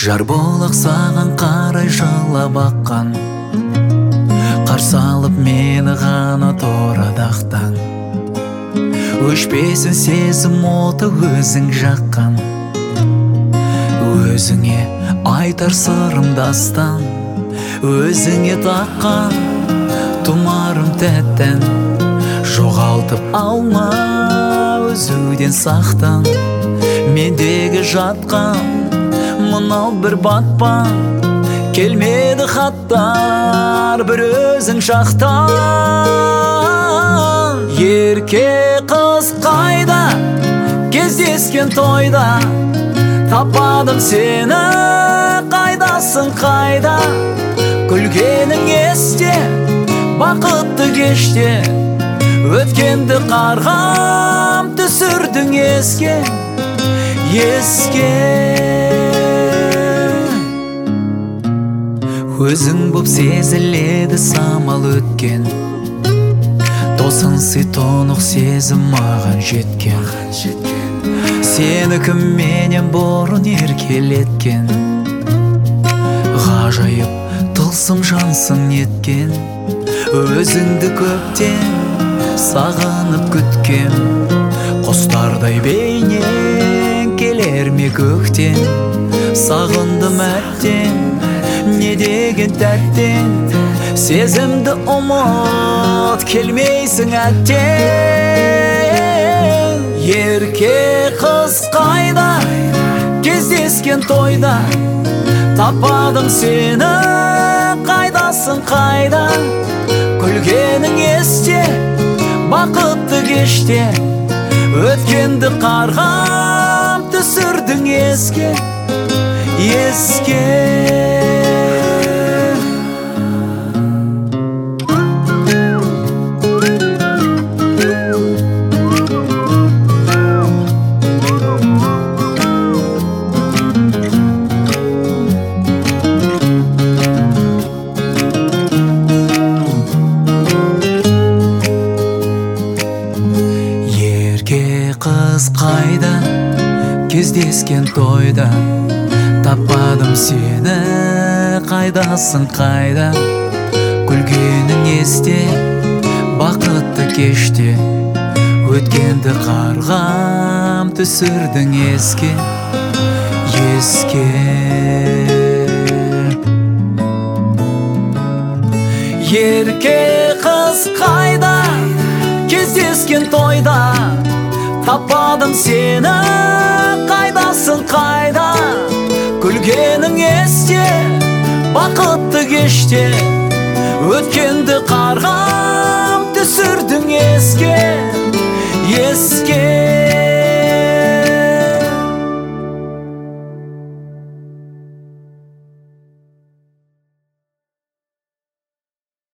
Жар болақ саған қарай жылап аққан, қарсы алып мені ғана торадақтан. Өшпесін сезім оты өзің жаққан, өзіңе айтар сырым дастан. Өзіңе таққан тұмарым тәттен, жоғалтып алма өзуден сақтан. Мендегі жатқан мынау бір батпан, келмеді хаттар бір өзің жақтан. Ерке қыз қайда, кездескен тойда, таппадым сені, қайдасың қайда? Күлгенің есте, бақытты кеште, өткенді қарғам түсірдің еске, еске. Өзің боп сезіледі самал өткен, тосын тұнық сезім маған жеткен. Сені кім менен бұрын еркелеткен, ғажайып тылсым жансың неткен. Өзіңді көптен сағынып күткен, құстардай бейнең келер ме көктен. Сағындым әттен, не деген тәттен, сезімді ұмыт келмейсің әттен. Ерке қыз қайда, кездескен тойда, таппадым сені, қайдасың қайда? Күлгенің есте, бақытты кеште, өткенді қарғам түсірдің еске, еске. Қыз қайда, кездескен тойда, таппадым сені, қайдасың қайда? Күлгенің есте, бақытты кеште, өткенді қарғам түсірдің еске, еске. Ерке қыз қайда, кездескен тойда, таппадым сені, қайдасың қайда? Күлгенің есте, бақытты кеште, өткенді қарғам